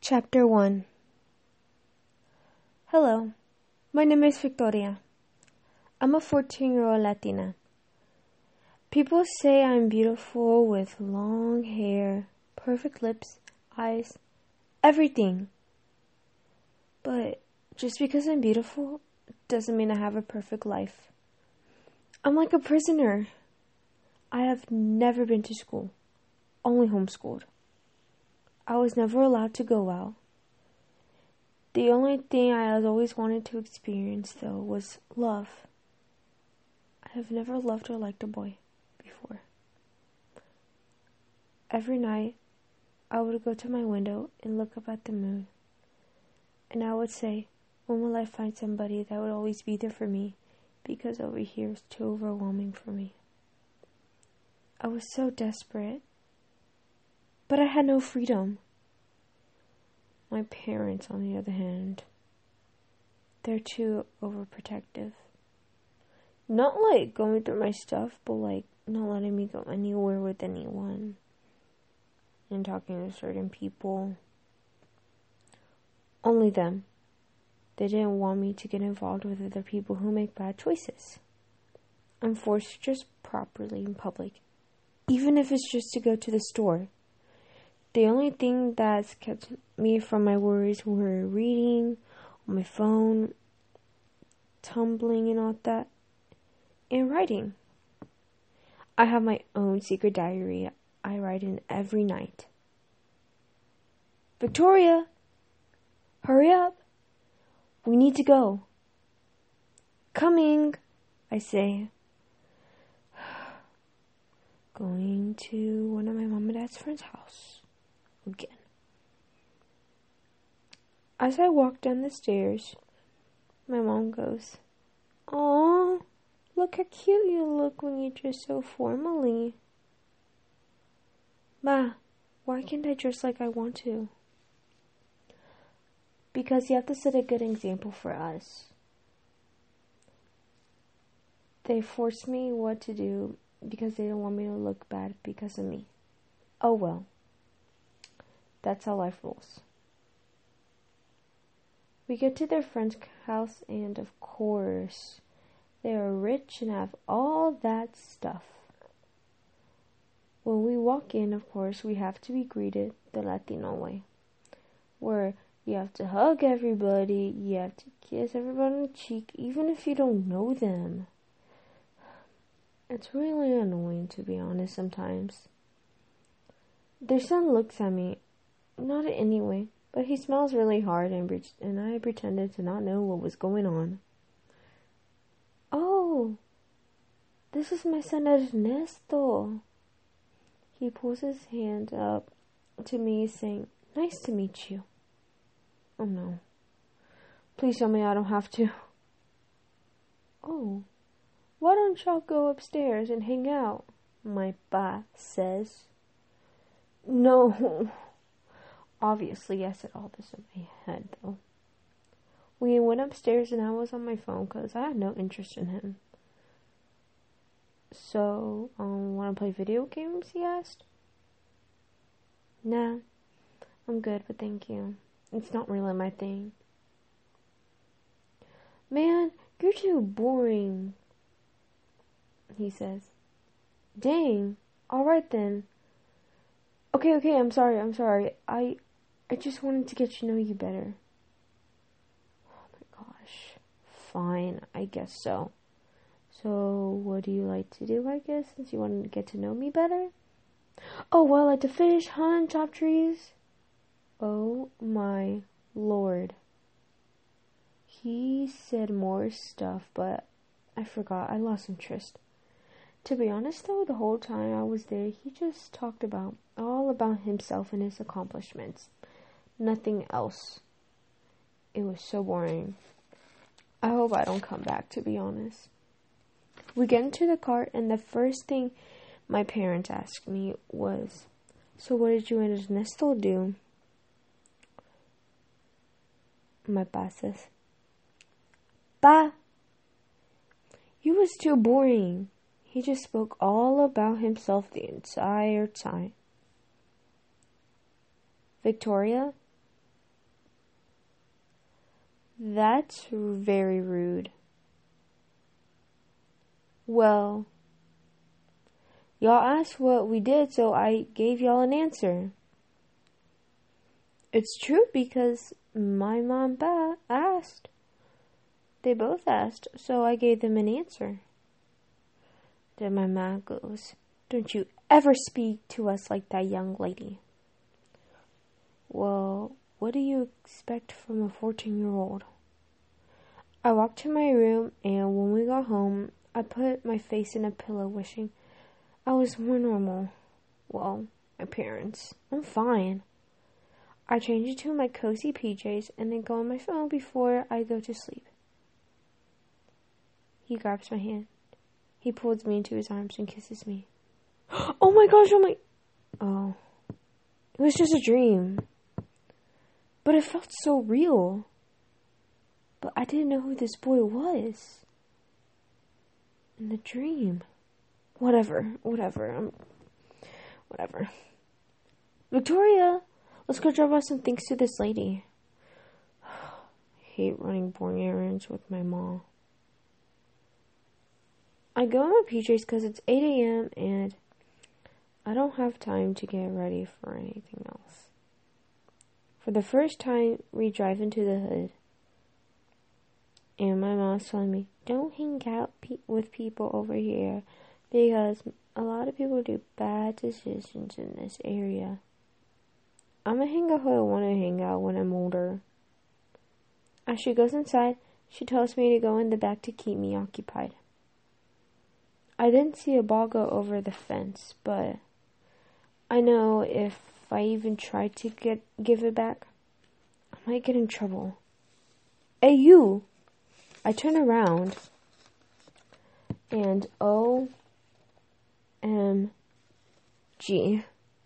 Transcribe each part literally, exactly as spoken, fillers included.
Chapter one. Hello, my name is Victoria. I'm a fourteen-year-old Latina. People say I'm beautiful with long hair, perfect lips, eyes, everything. But just because I'm beautiful doesn't mean I have a perfect life. I'm like a prisoner. I have never been to school, only homeschooled. I was never allowed to go out. The only thing I had always wanted to experience, though, was love. I have never loved or liked a boy before. Every night, I would go to my window and look up at the moon. And I would say, when will I find somebody that would always be there for me? Because over here is too overwhelming for me. I was so desperate. But I had no freedom. My parents, on the other hand, they're too overprotective. Not like going through my stuff, but like not letting me go anywhere with anyone. And talking to certain people. Only them. They didn't want me to get involved with other people who make bad choices. I'm forced to dress properly in public. Even if it's just to go to the store. The only thing that's kept me from my worries were reading on my phone, tumbling and all that, and writing. I have my own secret diary I write in every night. Victoria, hurry up. We need to go. Coming, I say. Going to one of my mom and dad's friend's house. Again. As I walk down the stairs, my mom goes, "Aw, look how cute you look when you dress so formally." Ma, why can't I dress like I want to? Because you have to set a good example for us. They force me what to do because they don't want me to look bad because of me. Oh well. That's how life rolls. We get to their friend's house and, of course, they are rich and have all that stuff. When we walk in, of course, we have to be greeted the Latino way, where you have to hug everybody, you have to kiss everybody on the cheek, even if you don't know them. It's really annoying, to be honest, sometimes. Their son looks at me. Not in any way, but he smiles really hard and, pre- and I pretended to not know what was going on. Oh, this is my son Ernesto. He pulls his hand up to me saying, "Nice to meet you." Oh no. Please tell me I don't have to. Oh, why don't y'all go upstairs and hang out? My pa says. No. Obviously, I said all this in my head, though. We went upstairs and I was on my phone because I had no interest in him. So, um, want to play video games, he asked. Nah, I'm good, but thank you. It's not really my thing. Man, you're too boring, he says. Dang, alright then. Okay, okay, I'm sorry, I'm sorry. I I just wanted to get to know you better. Oh my gosh. Fine, I guess so. So, what do you like to do, I guess, since you want to get to know me better? Oh, well, I like to fish, hunt, chop trees. Oh my lord. He said more stuff, but I forgot. I lost interest. To be honest, though, the whole time I was there, he just talked about all about himself and his accomplishments. Nothing else. It was so boring. I hope I don't come back, to be honest. We get into the car, and the first thing my parents asked me was, "So what did you and Ernesto do?" My pa says, "Pa, you was too boring." He just spoke all about himself the entire time. Victoria, That's very rude. Well, y'all asked what we did, so I gave y'all an answer. It's true because my mom ba- asked. They both asked, so I gave them an answer. Then my mom goes, "Don't you ever speak to us like that, young lady." Well, what do you expect from a fourteen-year-old? I walked to my room, and when we got home, I put my face in a pillow wishing I was more normal. Well, my parents. I'm fine. I change into my cozy P Js and then go on my phone before I go to sleep. He grabs my hand. He pulls me into his arms and kisses me. Oh my gosh, oh my... Oh. It was just a dream. But it felt so real. But I didn't know who this boy was. In the dream. Whatever, whatever, um, whatever. Victoria, let's go drop off some things to this lady. I hate running boring errands with my mom. I go in my P Js because it's eight a.m. and I don't have time to get ready for anything else. For the first time, we drive into the hood. And my mom's telling me, don't hang out pe- with people over here because a lot of people do bad decisions in this area. I'm gonna hang out who I want to hang out when I'm older. As she goes inside, she tells me to go in the back to keep me occupied. I didn't see a ball go over the fence, but I know if I even try to get give it back, I might get in trouble. Hey, you! I turn around, and O M G.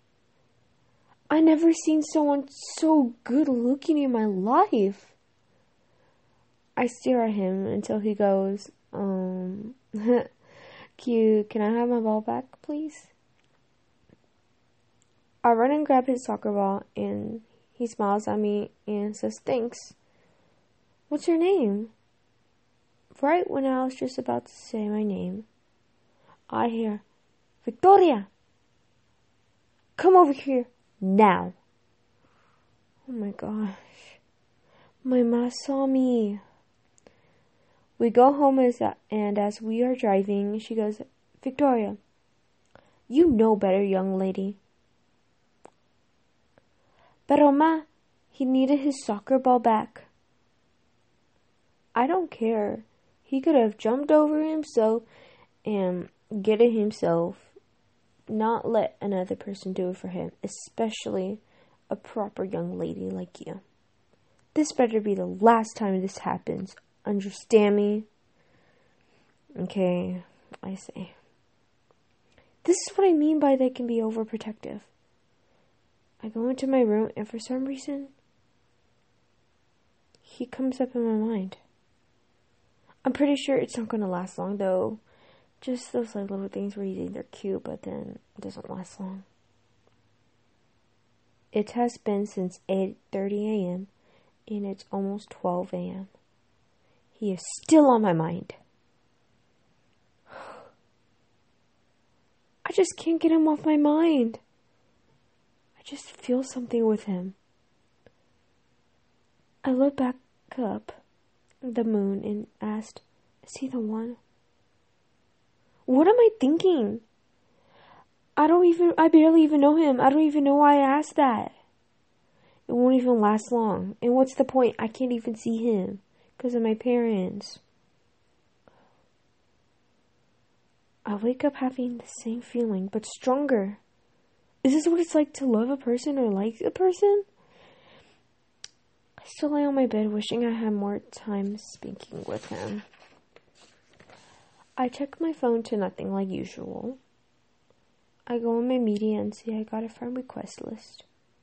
I never seen someone so good looking in my life. I stare at him until he goes, um, Q, can I have my ball back, please? I run and grab his soccer ball, and he smiles at me and says, thanks. What's your name? Right when I was just about to say my name, I hear, Victoria! Come over here, now! Oh my gosh. My ma saw me. We go home as a, and as we are driving, she goes, Victoria, you know better, young lady. Pero ma, he needed his soccer ball back. I don't care. He could have jumped over himself and get it himself, not let another person do it for him, especially a proper young lady like you. This better be the last time this happens. Understand me? Okay, I say. This is what I mean by they can be overprotective. I go into my room and for some reason, he comes up in my mind. I'm pretty sure it's not going to last long though. Just those like little things where you think they're cute, but then it doesn't last long. It has been since eight thirty a.m. and it's almost twelve a.m. He is still on my mind. I just can't get him off my mind. I just feel something with him. I look back up at the moon and asked, is he the one? What am I thinking? I don't even, I barely even know him. I don't even know why I asked that. It won't even last long. And what's the point? I can't even see him because of my parents. I wake up having the same feeling, but stronger. Is this what it's like to love a person or like a person? I still lay on my bed wishing I had more time speaking with him. I check my phone to nothing like usual. I go on my media and see I got a friend request list.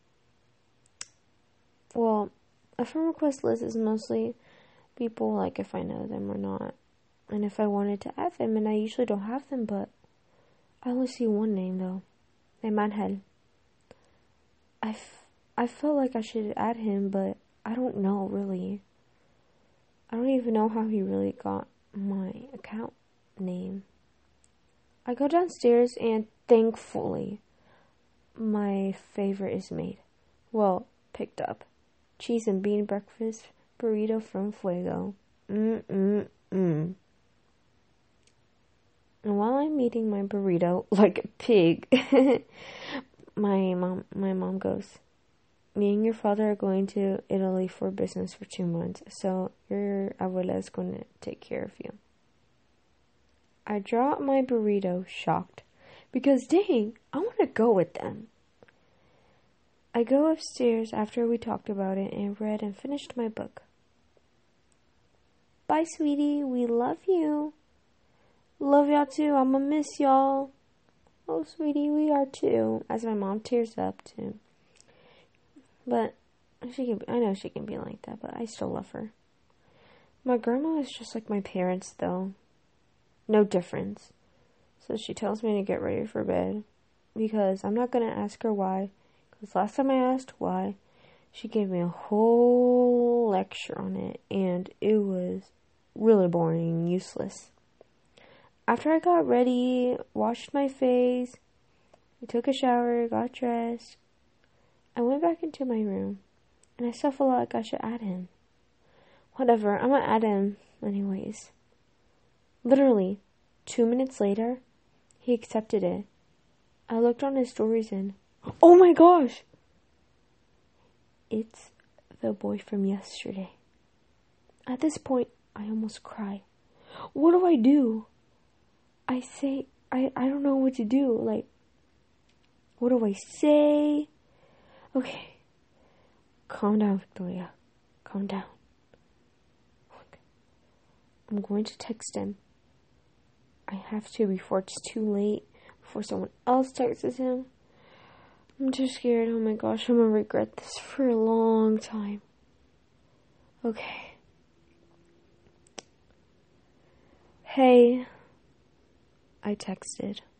Well, a friend request list is mostly people like if I know them or not. And if I wanted to add them, and I usually don't have them, but I only see one name though. Manhead. I, f- I felt like I should add him, but I don't know really. I don't even know how he really got my account name. I go downstairs and thankfully my favorite is made. Well, picked up. Cheese and bean breakfast burrito from Fuego. Mm-mm-mm. And while I'm eating my burrito like a pig, my mom my mom goes, me and your father are going to Italy for business for two months, so your abuela is going to take care of you. I drop my burrito, shocked, because dang, I want to go with them. I go upstairs after we talked about it and read and finished my book. Bye, sweetie. We love you. Love y'all too. I'ma miss y'all. Oh, sweetie, we are too. As my mom tears up too. But she can. Be, I know she can be like that, but I still love her. My grandma is just like my parents, though. No difference. So she tells me to get ready for bed because I'm not gonna ask her why. Because last time I asked why, she gave me a whole lecture on it, and it was really boring and useless. After I got ready, washed my face, I took a shower, got dressed, I went back into my room, and I still feel like I should add him. Whatever, I'm gonna add him anyways. Literally, two minutes later, he accepted it. I looked on his stories and, oh my gosh! It's the boy from yesterday. At this point, I almost cry. What do I do? I say, I, I don't know what to do. Like, what do I say? Okay. Calm down, Victoria. Calm down. I'm going to text him. I have to before it's too late. Before someone else texts him. I'm too scared. Oh my gosh, I'm going to regret this for a long time. Okay. Hey. I texted.